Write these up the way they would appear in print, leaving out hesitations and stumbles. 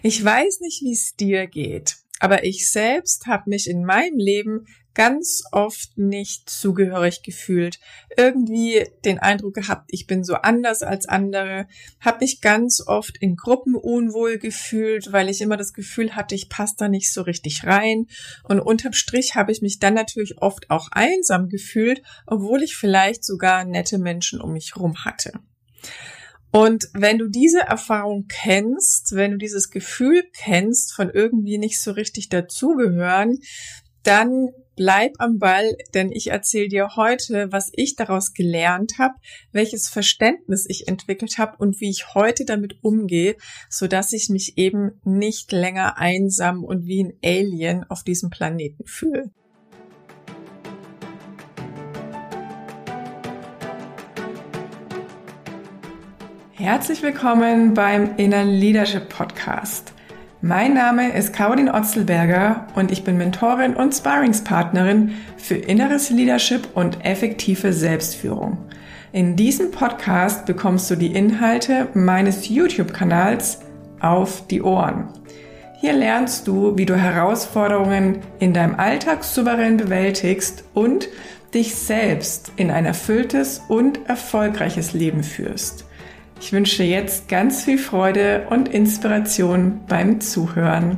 Ich weiß nicht, wie es dir geht, aber ich selbst habe mich in meinem Leben ganz oft nicht zugehörig gefühlt. Irgendwie den Eindruck gehabt, ich bin so anders als andere, habe mich ganz oft in Gruppen unwohl gefühlt, weil ich immer das Gefühl hatte, ich passe da nicht so richtig rein. Und unterm Strich habe ich mich dann natürlich oft auch einsam gefühlt, obwohl ich vielleicht sogar nette Menschen um mich herum hatte. Und wenn du diese Erfahrung kennst, wenn du dieses Gefühl kennst, von irgendwie nicht so richtig dazugehören, dann bleib am Ball, denn ich erzähle dir heute, was ich daraus gelernt habe, welches Verständnis ich entwickelt habe und wie ich heute damit umgehe, sodass ich mich eben nicht länger einsam und wie ein Alien auf diesem Planeten fühle. Herzlich willkommen beim Inner Leadership Podcast. Mein Name ist Caroline Otzelberger und ich bin Mentorin und Sparringspartnerin für inneres Leadership und effektive Selbstführung. In diesem Podcast bekommst du die Inhalte meines YouTube-Kanals auf die Ohren. Hier lernst du, wie du Herausforderungen in deinem Alltag souverän bewältigst und dich selbst in ein erfülltes und erfolgreiches Leben führst. Ich wünsche jetzt ganz viel Freude und Inspiration beim Zuhören.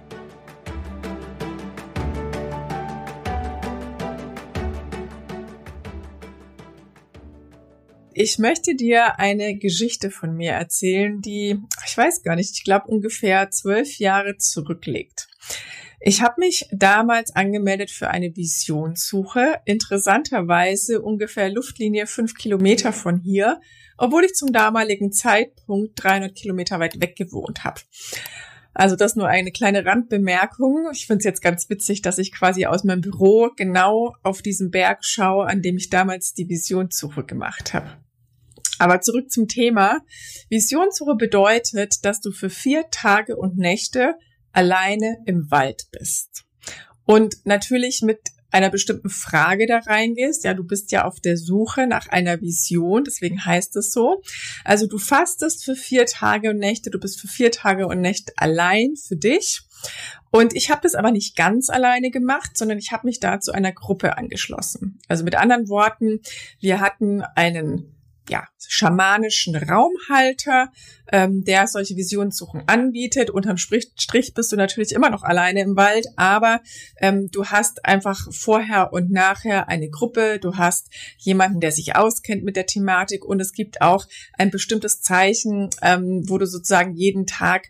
Ich möchte dir eine Geschichte von mir erzählen, die, ich weiß gar nicht, ich glaube ungefähr 12 Jahre zurückliegt. Ich habe mich damals angemeldet für eine Visionssuche, interessanterweise ungefähr Luftlinie 5 Kilometer von hier, obwohl ich zum damaligen Zeitpunkt 300 Kilometer weit weg gewohnt habe. Also das nur eine kleine Randbemerkung. Ich finde es jetzt ganz witzig, dass ich quasi aus meinem Büro genau auf diesen Berg schaue, an dem ich damals die Visionssuche gemacht habe. Aber zurück zum Thema. Visionssuche bedeutet, dass du für 4 Tage und Nächte alleine im Wald bist. Und natürlich mit einer bestimmten Frage da reingehst. Ja, du bist ja auf der Suche nach einer Vision, deswegen heißt es so. Also du fastest für 4 Tage und Nächte, du bist für 4 Tage und Nächte allein für dich. Und ich habe das aber nicht ganz alleine gemacht, sondern ich habe mich da zu einer Gruppe angeschlossen. Also mit anderen Worten, wir hatten einen schamanischen Raumhalter, der solche Visionssuchen anbietet. Unterm Strich bist du natürlich immer noch alleine im Wald, aber du hast einfach vorher und nachher eine Gruppe, du hast jemanden, der sich auskennt mit der Thematik und es gibt auch ein bestimmtes Zeichen, wo du sozusagen jeden Tag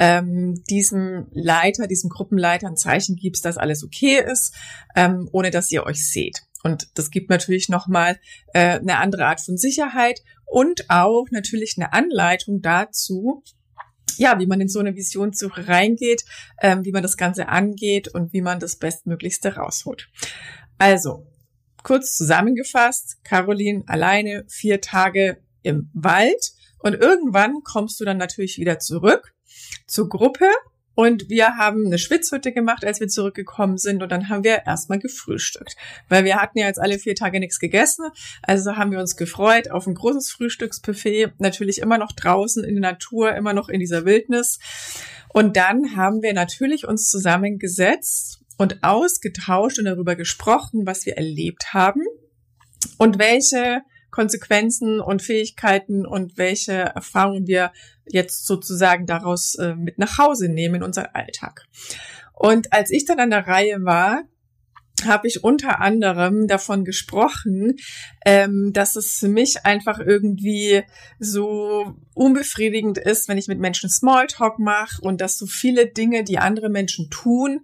diesem Gruppenleiter ein Zeichen gibst, dass alles okay ist, ohne dass ihr euch seht. Und das gibt natürlich nochmal eine andere Art von Sicherheit und auch natürlich eine Anleitung dazu, ja, wie man in so eine Visionssuche reingeht, wie man das Ganze angeht und wie man das Bestmöglichste rausholt. Also, kurz zusammengefasst, Caroline alleine 4 Tage im Wald und irgendwann kommst du dann natürlich wieder zurück zur Gruppe. Und wir haben eine Schwitzhütte gemacht, als wir zurückgekommen sind und dann haben wir erstmal gefrühstückt. Weil wir hatten ja jetzt alle 4 Tage nichts gegessen, also haben wir uns gefreut auf ein großes Frühstücksbuffet, natürlich immer noch draußen in der Natur, immer noch in dieser Wildnis. Und dann haben wir natürlich uns zusammengesetzt und ausgetauscht und darüber gesprochen, was wir erlebt haben und welche Konsequenzen und Fähigkeiten und welche Erfahrungen wir jetzt sozusagen daraus mit nach Hause nehmen in unseren Alltag. Und als ich dann an der Reihe war, habe ich unter anderem davon gesprochen, dass es für mich einfach irgendwie so unbefriedigend ist, wenn ich mit Menschen Smalltalk mache und dass so viele Dinge, die andere Menschen tun,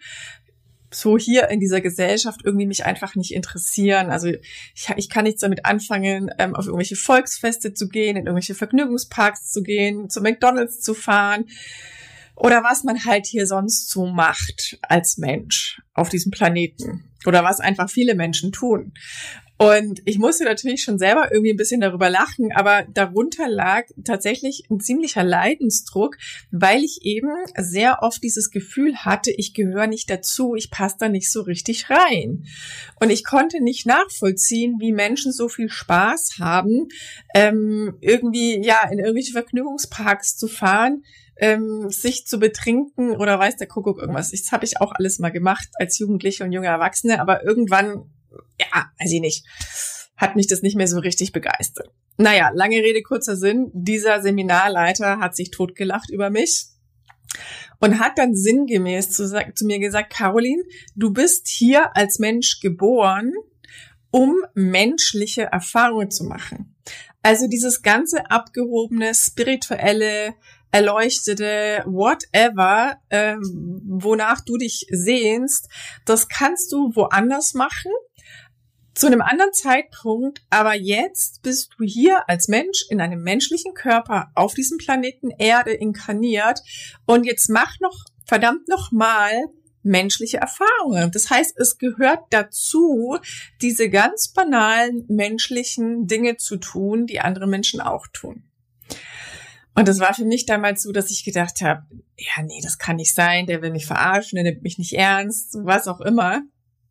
so hier in dieser Gesellschaft irgendwie mich einfach nicht interessieren. Also ich kann nichts damit anfangen, auf irgendwelche Volksfeste zu gehen, in irgendwelche Vergnügungsparks zu gehen, zu McDonald's zu fahren oder was man halt hier sonst so macht als Mensch auf diesem Planeten oder was einfach viele Menschen tun. Und ich musste natürlich schon selber irgendwie ein bisschen darüber lachen, aber darunter lag tatsächlich ein ziemlicher Leidensdruck, weil ich eben sehr oft dieses Gefühl hatte, ich gehöre nicht dazu, ich passe da nicht so richtig rein. Und ich konnte nicht nachvollziehen, wie Menschen so viel Spaß haben, irgendwie in irgendwelche Vergnügungsparks zu fahren, sich zu betrinken oder weiß der Kuckuck irgendwas. Das habe ich auch alles mal gemacht als Jugendliche und junge Erwachsene, aber irgendwann, ja, weiß ich nicht, hat mich das nicht mehr so richtig begeistert. Naja, lange Rede, kurzer Sinn. Dieser Seminarleiter hat sich totgelacht über mich und hat dann sinngemäß zu mir gesagt, Caroline, du bist hier als Mensch geboren, um menschliche Erfahrungen zu machen. Also dieses ganze abgehobene, spirituelle, erleuchtete, whatever, wonach du dich sehnst, das kannst du woanders machen, zu einem anderen Zeitpunkt, aber jetzt bist du hier als Mensch in einem menschlichen Körper auf diesem Planeten Erde inkarniert und jetzt mach noch, verdammt nochmal, menschliche Erfahrungen. Das heißt, es gehört dazu, diese ganz banalen menschlichen Dinge zu tun, die andere Menschen auch tun. Und das war für mich damals so, dass ich gedacht habe, ja, nee, das kann nicht sein, der will mich verarschen, der nimmt mich nicht ernst, was auch immer.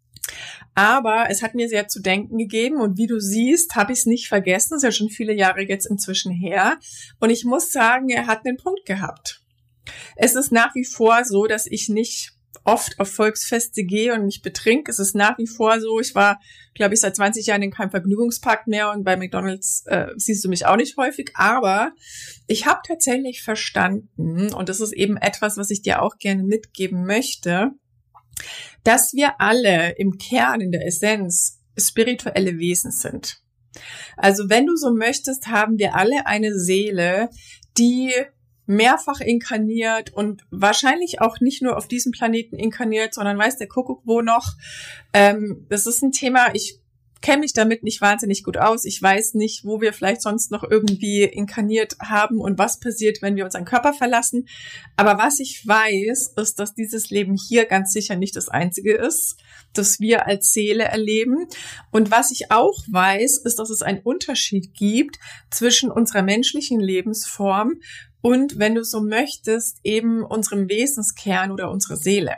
Aber es hat mir sehr zu denken gegeben und wie du siehst, habe ich es nicht vergessen. Das ist ja schon viele Jahre jetzt inzwischen her. Und ich muss sagen, er hat einen Punkt gehabt. Es ist nach wie vor so, dass ich nicht oft auf Volksfeste gehe und mich betrink. Es ist nach wie vor so, ich war, glaube ich, seit 20 Jahren in keinem Vergnügungspark mehr und bei McDonald's siehst du mich auch nicht häufig, aber ich habe tatsächlich verstanden, und das ist eben etwas, was ich dir auch gerne mitgeben möchte, dass wir alle im Kern, in der Essenz, spirituelle Wesen sind. Also wenn du so möchtest, haben wir alle eine Seele, die mehrfach inkarniert und wahrscheinlich auch nicht nur auf diesem Planeten inkarniert, sondern weiß der Kuckuck wo noch. Das ist ein Thema, ich kenne mich damit nicht wahnsinnig gut aus. Ich weiß nicht, wo wir vielleicht sonst noch irgendwie inkarniert haben und was passiert, wenn wir unseren Körper verlassen. Aber was ich weiß, ist, dass dieses Leben hier ganz sicher nicht das einzige ist, das wir als Seele erleben. Und was ich auch weiß, ist, dass es einen Unterschied gibt zwischen unserer menschlichen Lebensform und, wenn du so möchtest, eben unserem Wesenskern oder unserer Seele.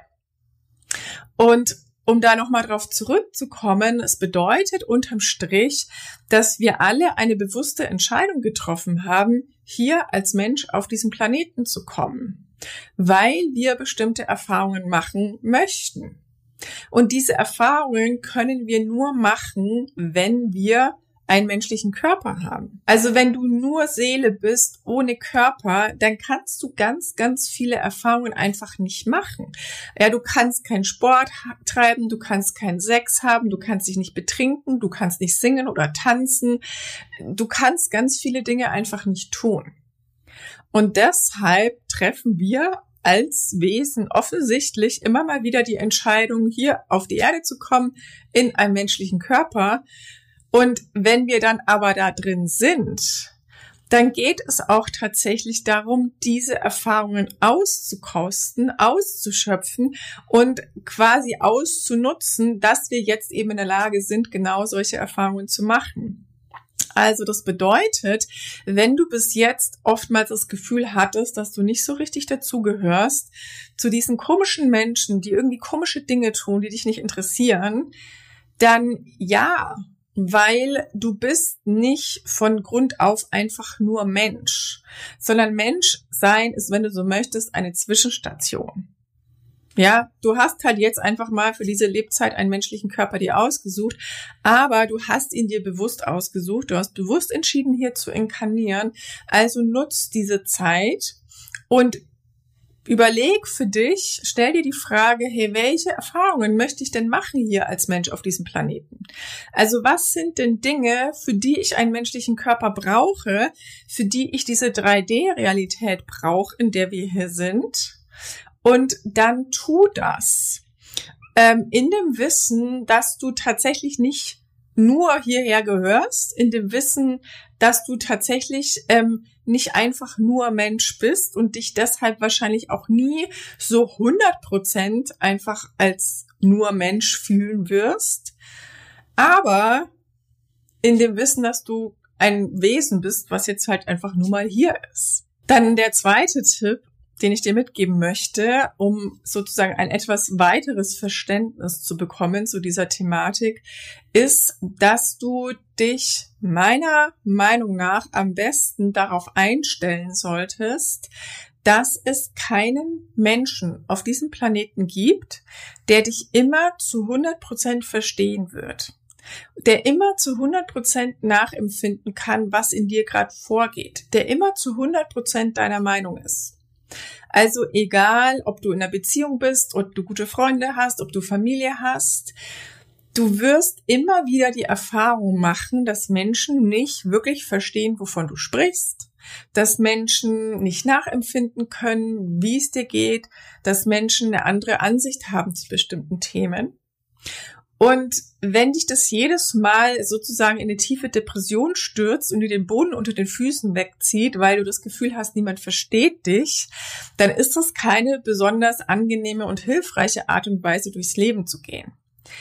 Und um da nochmal drauf zurückzukommen, es bedeutet unterm Strich, dass wir alle eine bewusste Entscheidung getroffen haben, hier als Mensch auf diesen Planeten zu kommen, weil wir bestimmte Erfahrungen machen möchten. Und diese Erfahrungen können wir nur machen, wenn wir einen menschlichen Körper haben. Also wenn du nur Seele bist, ohne Körper, dann kannst du ganz, ganz viele Erfahrungen einfach nicht machen. Ja, du kannst keinen Sport treiben, du kannst keinen Sex haben, du kannst dich nicht betrinken, du kannst nicht singen oder tanzen. Du kannst ganz viele Dinge einfach nicht tun. Und deshalb treffen wir als Wesen offensichtlich immer mal wieder die Entscheidung, hier auf die Erde zu kommen, in einem menschlichen Körper. Und wenn wir dann aber da drin sind, dann geht es auch tatsächlich darum, diese Erfahrungen auszukosten, auszuschöpfen und quasi auszunutzen, dass wir jetzt eben in der Lage sind, genau solche Erfahrungen zu machen. Also das bedeutet, wenn du bis jetzt oftmals das Gefühl hattest, dass du nicht so richtig dazugehörst, zu diesen komischen Menschen, die irgendwie komische Dinge tun, die dich nicht interessieren, dann ja, weil du bist nicht von Grund auf einfach nur Mensch, sondern Mensch sein ist, wenn du so möchtest, eine Zwischenstation. Ja, du hast halt jetzt einfach mal für diese Lebzeit einen menschlichen Körper dir ausgesucht, aber du hast ihn dir bewusst ausgesucht, du hast bewusst entschieden, hier zu inkarnieren, also nutzt diese Zeit und überleg für dich, stell dir die Frage, hey, welche Erfahrungen möchte ich denn machen hier als Mensch auf diesem Planeten? Also was sind denn Dinge, für die ich einen menschlichen Körper brauche, für die ich diese 3D-Realität brauche, in der wir hier sind? Und dann tu das in dem Wissen, dass du tatsächlich nicht nur hierher gehörst, in dem Wissen, dass du tatsächlich nicht einfach nur Mensch bist und dich deshalb wahrscheinlich auch nie so 100% einfach als nur Mensch fühlen wirst, aber in dem Wissen, dass du ein Wesen bist, was jetzt halt einfach nur mal hier ist. Dann der zweite Tipp, den ich dir mitgeben möchte, um sozusagen ein etwas weiteres Verständnis zu bekommen zu dieser Thematik, ist, dass du dich meiner Meinung nach am besten darauf einstellen solltest, dass es keinen Menschen auf diesem Planeten gibt, der dich immer zu 100% verstehen wird, der immer zu 100% nachempfinden kann, was in dir gerade vorgeht, der immer zu 100% deiner Meinung ist. Also egal, ob du in einer Beziehung bist, ob du gute Freunde hast, ob du Familie hast, du wirst immer wieder die Erfahrung machen, dass Menschen nicht wirklich verstehen, wovon du sprichst, dass Menschen nicht nachempfinden können, wie es dir geht, dass Menschen eine andere Ansicht haben zu bestimmten Themen. Und wenn dich das jedes Mal sozusagen in eine tiefe Depression stürzt und dir den Boden unter den Füßen wegzieht, weil du das Gefühl hast, niemand versteht dich, dann ist das keine besonders angenehme und hilfreiche Art und Weise, durchs Leben zu gehen.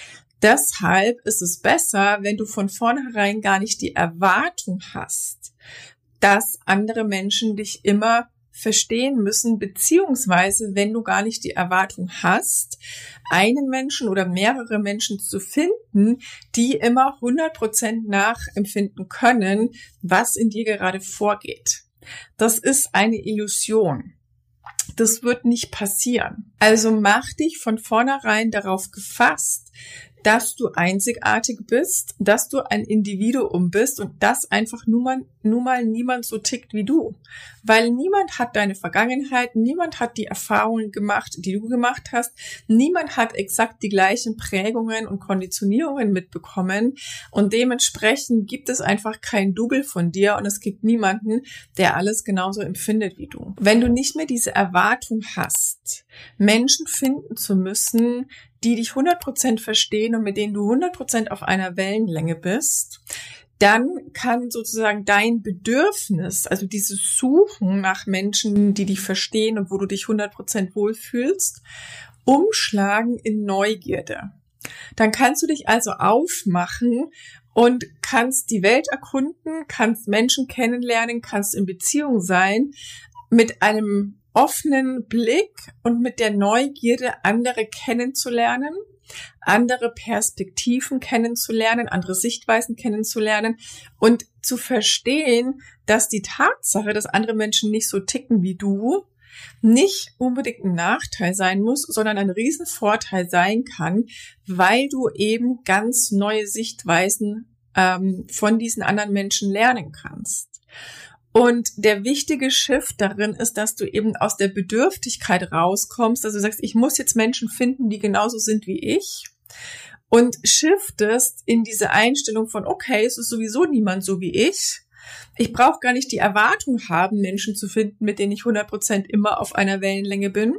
Deshalb ist es besser, wenn du von vornherein gar nicht die Erwartung hast, dass andere Menschen dich immer verstehen müssen, beziehungsweise wenn du gar nicht die Erwartung hast, einen Menschen oder mehrere Menschen zu finden, die immer 100% nachempfinden können, was in dir gerade vorgeht. Das ist eine Illusion. Das wird nicht passieren. Also mach dich von vornherein darauf gefasst, dass du einzigartig bist, dass du ein Individuum bist und dass einfach nun mal niemand so tickt wie du. Weil niemand hat deine Vergangenheit, niemand hat die Erfahrungen gemacht, die du gemacht hast, niemand hat exakt die gleichen Prägungen und Konditionierungen mitbekommen und dementsprechend gibt es einfach kein Double von dir und es gibt niemanden, der alles genauso empfindet wie du. Wenn du nicht mehr diese Erwartung hast, Menschen finden zu müssen, die dich 100% verstehen und mit denen du 100% auf einer Wellenlänge bist, dann kann sozusagen dein Bedürfnis, also dieses Suchen nach Menschen, die dich verstehen und wo du dich 100% wohlfühlst, umschlagen in Neugierde. Dann kannst du dich also aufmachen und kannst die Welt erkunden, kannst Menschen kennenlernen, kannst in Beziehung sein, mit einem offenen Blick und mit der Neugierde, andere kennenzulernen, andere Perspektiven kennenzulernen, andere Sichtweisen kennenzulernen und zu verstehen, dass die Tatsache, dass andere Menschen nicht so ticken wie du, nicht unbedingt ein Nachteil sein muss, sondern ein Riesenvorteil sein kann, weil du eben ganz neue Sichtweisen von diesen anderen Menschen lernen kannst. Und der wichtige Shift darin ist, dass du eben aus der Bedürftigkeit rauskommst, dass du sagst, ich muss jetzt Menschen finden, die genauso sind wie ich und shiftest in diese Einstellung von, okay, es ist sowieso niemand so wie ich. Ich brauche gar nicht die Erwartung haben, Menschen zu finden, mit denen ich 100% immer auf einer Wellenlänge bin.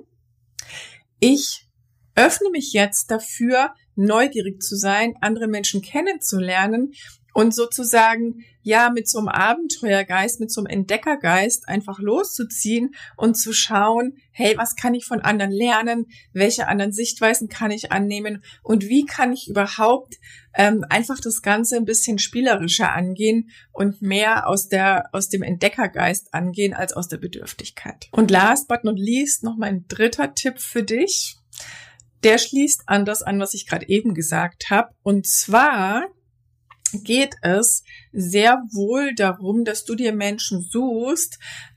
Ich öffne mich jetzt dafür, neugierig zu sein, andere Menschen kennenzulernen und sozusagen, ja, mit so einem Abenteuergeist, mit so einem Entdeckergeist einfach loszuziehen und zu schauen, hey, was kann ich von anderen lernen? Welche anderen Sichtweisen kann ich annehmen? Und wie kann ich überhaupt einfach das Ganze ein bisschen spielerischer angehen und mehr aus dem Entdeckergeist angehen als aus der Bedürftigkeit? Und last but not least noch mein dritter Tipp für dich. Der schließt an das an, was ich gerade eben gesagt habe. Und zwar geht es sehr wohl darum, dass du dir Menschen suchst,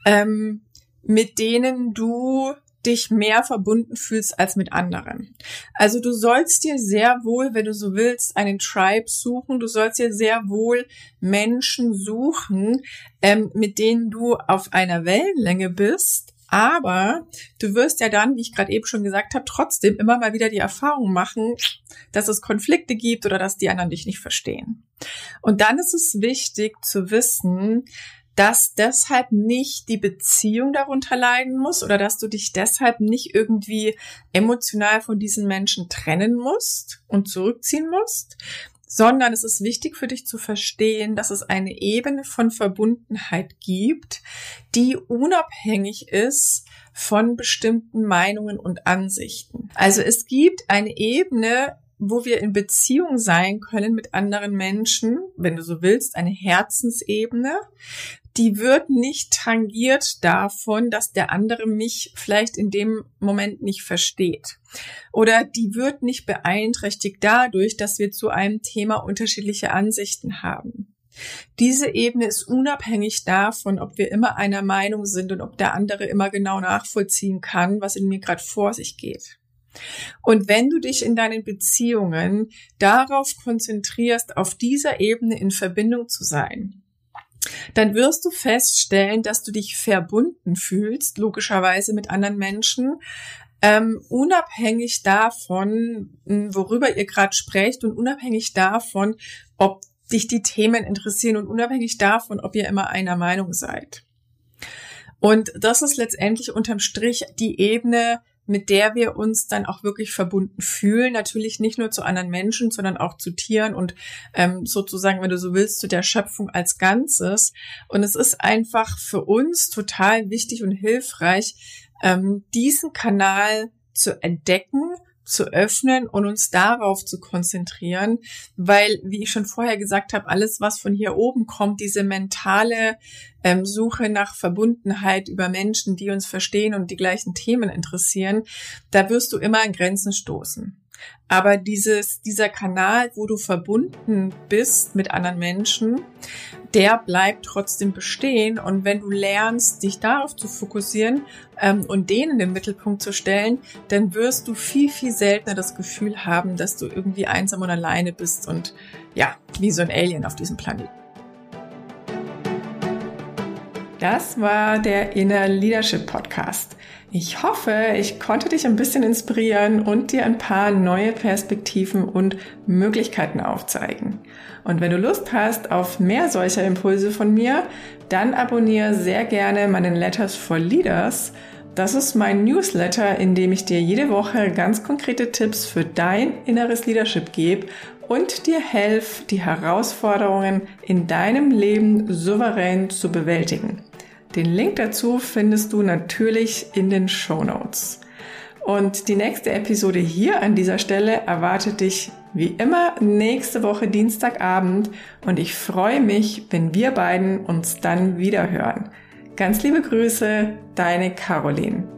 mit denen du dich mehr verbunden fühlst als mit anderen. Also du sollst dir sehr wohl, wenn du so willst, einen Tribe suchen. Du sollst dir sehr wohl Menschen suchen, mit denen du auf einer Wellenlänge bist. Aber du wirst ja dann, wie ich gerade eben schon gesagt habe, trotzdem immer mal wieder die Erfahrung machen, dass es Konflikte gibt oder dass die anderen dich nicht verstehen. Und dann ist es wichtig zu wissen, dass deshalb nicht die Beziehung darunter leiden muss oder dass du dich deshalb nicht irgendwie emotional von diesen Menschen trennen musst und zurückziehen musst, sondern es ist wichtig für dich zu verstehen, dass es eine Ebene von Verbundenheit gibt, die unabhängig ist von bestimmten Meinungen und Ansichten. Also es gibt eine Ebene, wo wir in Beziehung sein können mit anderen Menschen, wenn du so willst, eine Herzensebene, die wird nicht tangiert davon, dass der andere mich vielleicht in dem Moment nicht versteht. Oder die wird nicht beeinträchtigt dadurch, dass wir zu einem Thema unterschiedliche Ansichten haben. Diese Ebene ist unabhängig davon, ob wir immer einer Meinung sind und ob der andere immer genau nachvollziehen kann, was in mir gerade vor sich geht. Und wenn du dich in deinen Beziehungen darauf konzentrierst, auf dieser Ebene in Verbindung zu sein, dann wirst du feststellen, dass du dich verbunden fühlst, logischerweise mit anderen Menschen, unabhängig davon, worüber ihr gerade sprecht und unabhängig davon, ob dich die Themen interessieren und unabhängig davon, ob ihr immer einer Meinung seid. Und das ist letztendlich unterm Strich die Ebene, mit der wir uns dann auch wirklich verbunden fühlen. Natürlich nicht nur zu anderen Menschen, sondern auch zu Tieren und sozusagen, wenn du so willst, zu der Schöpfung als Ganzes. Und es ist einfach für uns total wichtig und hilfreich, diesen Kanal zu entdecken, zu öffnen und uns darauf zu konzentrieren, weil, wie ich schon vorher gesagt habe, alles, was von hier oben kommt, diese mentale Suche nach Verbundenheit über Menschen, die uns verstehen und die gleichen Themen interessieren, da wirst du immer an Grenzen stoßen. Aber dieser Kanal, wo du verbunden bist mit anderen Menschen, der bleibt trotzdem bestehen. Und wenn du lernst, dich darauf zu fokussieren und den in den Mittelpunkt zu stellen, dann wirst du viel, viel seltener das Gefühl haben, dass du irgendwie einsam und alleine bist und ja, wie so ein Alien auf diesem Planeten. Das war der Inner Leadership Podcast. Ich hoffe, ich konnte dich ein bisschen inspirieren und dir ein paar neue Perspektiven und Möglichkeiten aufzeigen. Und wenn du Lust hast auf mehr solcher Impulse von mir, dann abonniere sehr gerne meinen Letters for Leaders. Das ist mein Newsletter, in dem ich dir jede Woche ganz konkrete Tipps für dein inneres Leadership gebe und dir helfe, die Herausforderungen in deinem Leben souverän zu bewältigen. Den Link dazu findest du natürlich in den Shownotes. Und die nächste Episode hier an dieser Stelle erwartet dich wie immer nächste Woche Dienstagabend und ich freue mich, wenn wir beiden uns dann wieder hören. Ganz liebe Grüße, deine Caroline.